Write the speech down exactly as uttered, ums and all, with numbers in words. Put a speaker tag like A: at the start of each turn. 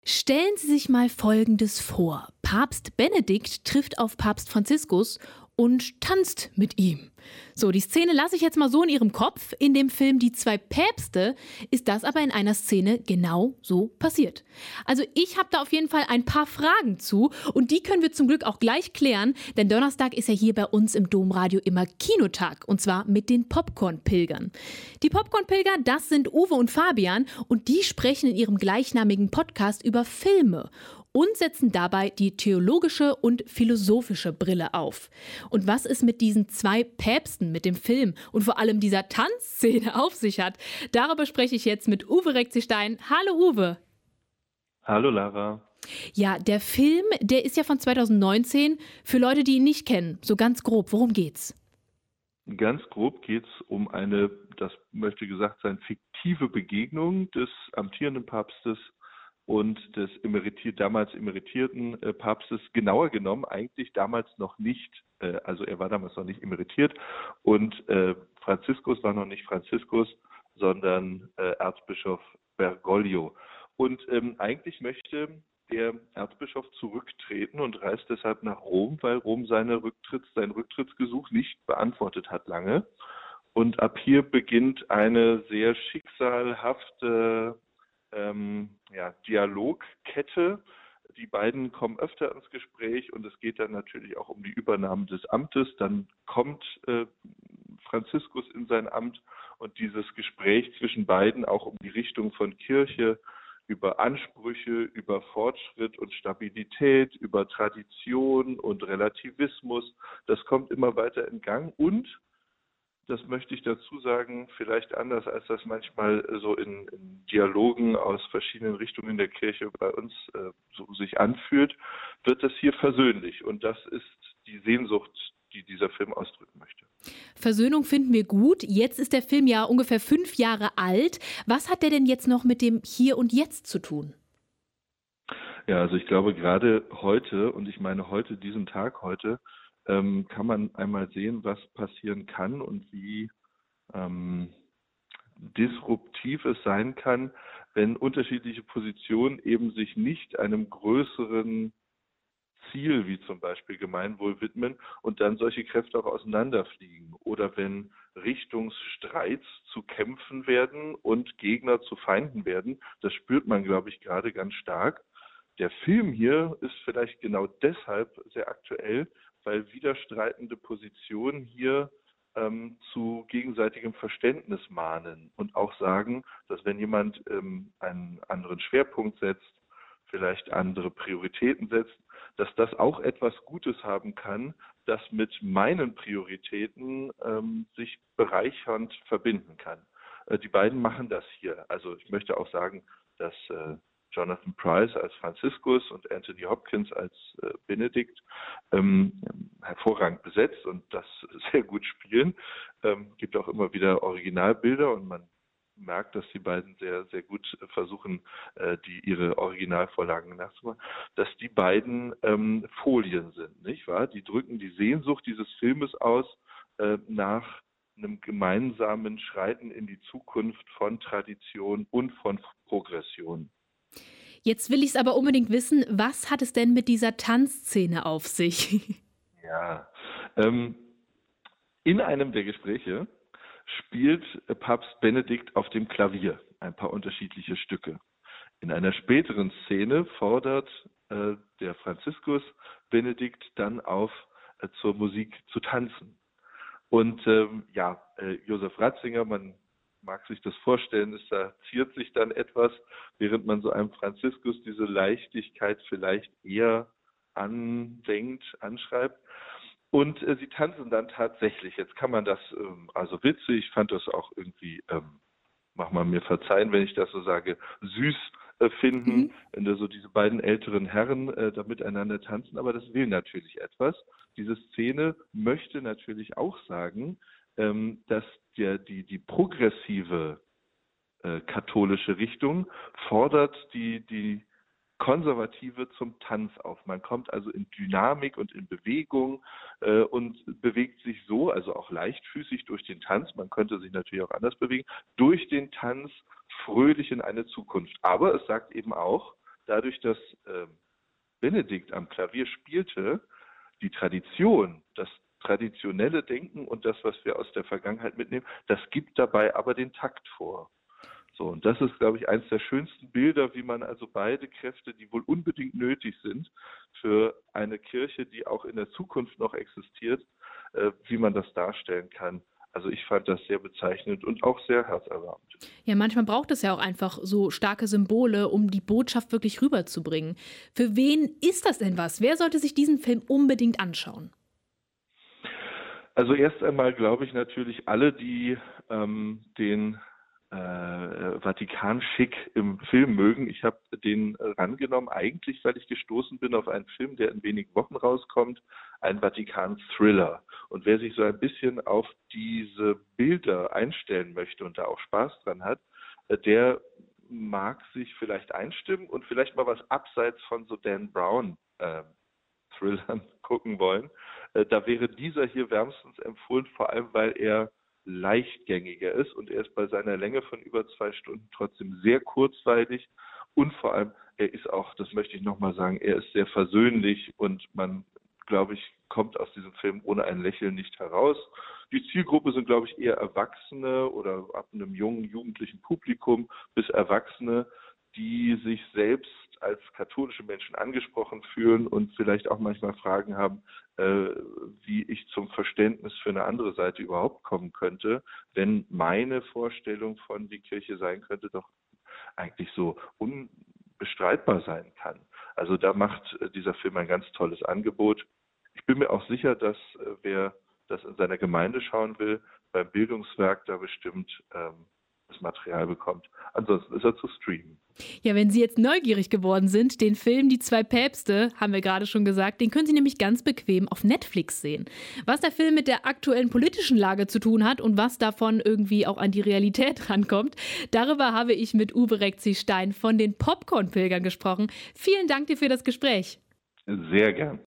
A: Stellen Sie sich mal Folgendes vor. Papst Benedikt trifft auf Papst Franziskus und tanzt mit ihm. So, die Szene lasse ich jetzt mal so in Ihrem Kopf. In dem Film Die zwei Päpste ist das aber in einer Szene genau so passiert. Also ich habe da auf jeden Fall ein paar Fragen zu und die können wir zum Glück auch gleich klären, denn Donnerstag ist ja hier bei uns im Domradio immer Kinotag und zwar mit den Popcorn-Pilgern. Die Popcorn-Pilger, das sind Uwe und Fabian und die sprechen in ihrem gleichnamigen Podcast über Filme und setzen dabei die theologische und philosophische Brille auf. Und was es mit diesen zwei Päpsten, mit dem Film und vor allem dieser Tanzszene auf sich hat, darüber spreche ich jetzt mit Uwe Rechzigstein. Hallo Uwe.
B: Hallo Lara.
A: Ja, der Film, der ist ja von zwanzig neunzehn. Für Leute, die ihn nicht kennen, so ganz grob, worum geht's?
B: Ganz grob geht es um eine, das möchte gesagt sein, fiktive Begegnung des amtierenden Papstes und des emeritiert, damals emeritierten äh, Papstes, genauer genommen eigentlich damals noch nicht, äh, also er war damals noch nicht emeritiert und äh, Franziskus war noch nicht Franziskus, sondern äh, Erzbischof Bergoglio. Und ähm, eigentlich möchte der Erzbischof zurücktreten und reist deshalb nach Rom, weil Rom seine Rücktritts, sein Rücktrittsgesuch nicht beantwortet hat lange. Und ab hier beginnt eine sehr schicksalhafte ähm, ja, Dialogkette. Die beiden kommen öfter ins Gespräch und es geht dann natürlich auch um die Übernahme des Amtes. Dann kommt äh, Franziskus in sein Amt und dieses Gespräch zwischen beiden auch um die Richtung von Kirche, über Ansprüche, über Fortschritt und Stabilität, über Tradition und Relativismus, das kommt immer weiter in Gang und das möchte ich dazu sagen, vielleicht anders als das manchmal so in, in Dialogen aus verschiedenen Richtungen der Kirche bei uns äh, so sich anfühlt, wird das hier versöhnlich. Und das ist die Sehnsucht, die dieser Film ausdrücken möchte.
A: Versöhnung finden wir gut. Jetzt ist der Film ja ungefähr fünf Jahre alt. Was hat der denn jetzt noch mit dem Hier und Jetzt zu tun?
B: Ja, also ich glaube gerade heute, und ich meine heute, diesen Tag heute, ähm, kann man einmal sehen, was passieren kann und wie ähm, disruptiv es sein kann, wenn unterschiedliche Positionen eben sich nicht einem größeren Ziel, wie zum Beispiel Gemeinwohl, widmen und dann solche Kräfte auch auseinanderfliegen. Oder wenn Richtungsstreits zu Kämpfen werden und Gegner zu Feinden werden. Das spürt man, glaube ich, gerade ganz stark. Der Film hier ist vielleicht genau deshalb sehr aktuell, weil widerstreitende Positionen hier ähm, zu gegenseitigem Verständnis mahnen und auch sagen, dass wenn jemand ähm, einen anderen Schwerpunkt setzt, vielleicht andere Prioritäten setzt, dass das auch etwas Gutes haben kann, das mit meinen Prioritäten ähm, sich bereichernd verbinden kann. Äh, die beiden machen das hier. Also ich möchte auch sagen, dass äh, Jonathan Pryce als Franziskus und Anthony Hopkins als äh, Benedikt ähm, hervorragend besetzt und das sehr gut spielen. Ähm, gibt auch immer wieder Originalbilder und man merkt, dass die beiden sehr, sehr gut versuchen, äh, die ihre Originalvorlagen nachzumachen, dass die beiden ähm, Folien sind, nicht wahr? Die drücken die Sehnsucht dieses Filmes aus äh, nach einem gemeinsamen Schreiten in die Zukunft von Tradition und von Progression.
A: Jetzt will ich es aber unbedingt wissen, was hat es denn mit dieser Tanzszene auf sich?
B: Ja, ähm, in einem der Gespräche spielt Papst Benedikt auf dem Klavier ein paar unterschiedliche Stücke. In einer späteren Szene fordert äh, der Franziskus Benedikt dann auf, äh, zur Musik zu tanzen. Und ähm, ja, äh, Josef Ratzinger, man mag sich das vorstellen, es da ziert sich dann etwas, während man so einem Franziskus diese Leichtigkeit vielleicht eher andenkt, anschreibt. Und äh, sie tanzen dann tatsächlich. Jetzt kann man das, ähm, also witzig, ich fand das auch irgendwie, ähm, mach mal mir verzeihen, wenn ich das so sage, süß äh, finden,
A: Mhm.
B: wenn da so diese beiden älteren Herren äh, da miteinander tanzen. Aber das will natürlich etwas. Diese Szene möchte natürlich auch sagen, ähm, dass der, die, die progressive äh, katholische Richtung fordert die, die Konservative zum Tanz auf. Man kommt also in Dynamik und in Bewegung äh, und bewegt sich so, also auch leichtfüßig durch den Tanz, man könnte sich natürlich auch anders bewegen, durch den Tanz fröhlich in eine Zukunft. Aber es sagt eben auch, dadurch, dass äh, Benedikt am Klavier spielte, die Tradition, das traditionelle Denken und das, was wir aus der Vergangenheit mitnehmen, das gibt dabei aber den Takt vor. So, und das ist, glaube ich, eines der schönsten Bilder, wie man also beide Kräfte, die wohl unbedingt nötig sind für eine Kirche, die auch in der Zukunft noch existiert, äh, wie man das darstellen kann. Also ich fand das sehr bezeichnend und auch sehr herzerwärmend.
A: Ja, manchmal braucht es ja auch einfach so starke Symbole, um die Botschaft wirklich rüberzubringen. Für wen ist das denn was? Wer sollte sich diesen Film unbedingt anschauen?
B: Also erst einmal glaube ich natürlich alle, die ähm, den äh, Vatikan-Schick im Film mögen. Ich habe den äh, rangenommen, eigentlich, weil ich gestoßen bin auf einen Film, der in wenigen Wochen rauskommt, ein Vatikan-Thriller. Und wer sich so ein bisschen auf diese Bilder einstellen möchte und da auch Spaß dran hat, äh, der mag sich vielleicht einstimmen und vielleicht mal was abseits von so Dan Brown äh, Thrillern gucken wollen. Äh, da wäre dieser hier wärmstens empfohlen, vor allem weil er leichtgängiger ist und er ist bei seiner Länge von über zwei Stunden trotzdem sehr kurzweilig und vor allem, er ist auch, das möchte ich nochmal sagen, er ist sehr versöhnlich und man, glaube ich, kommt aus diesem Film ohne ein Lächeln nicht heraus. Die Zielgruppe sind, glaube ich, eher Erwachsene oder ab einem jungen, jugendlichen Publikum bis Erwachsene, die sich selbst als katholische Menschen angesprochen fühlen und vielleicht auch manchmal Fragen haben, äh, wie ich zum Verständnis für eine andere Seite überhaupt kommen könnte, wenn meine Vorstellung von die Kirche sein könnte, doch eigentlich so unbestreitbar sein kann. Also da macht äh, dieser Film ein ganz tolles Angebot. Ich bin mir auch sicher, dass äh, wer das in seiner Gemeinde schauen will, beim Bildungswerk da bestimmt ähm, das Material bekommt. Ansonsten ist er zu streamen.
A: Ja, wenn Sie jetzt neugierig geworden sind, den Film Die zwei Päpste, haben wir gerade schon gesagt, den können Sie nämlich ganz bequem auf Netflix sehen. Was der Film mit der aktuellen politischen Lage zu tun hat und was davon irgendwie auch an die Realität rankommt, darüber habe ich mit Uwe Rekzi-Stein von den Popcorn-Pilgern gesprochen. Vielen Dank dir für das Gespräch.
B: Sehr gern.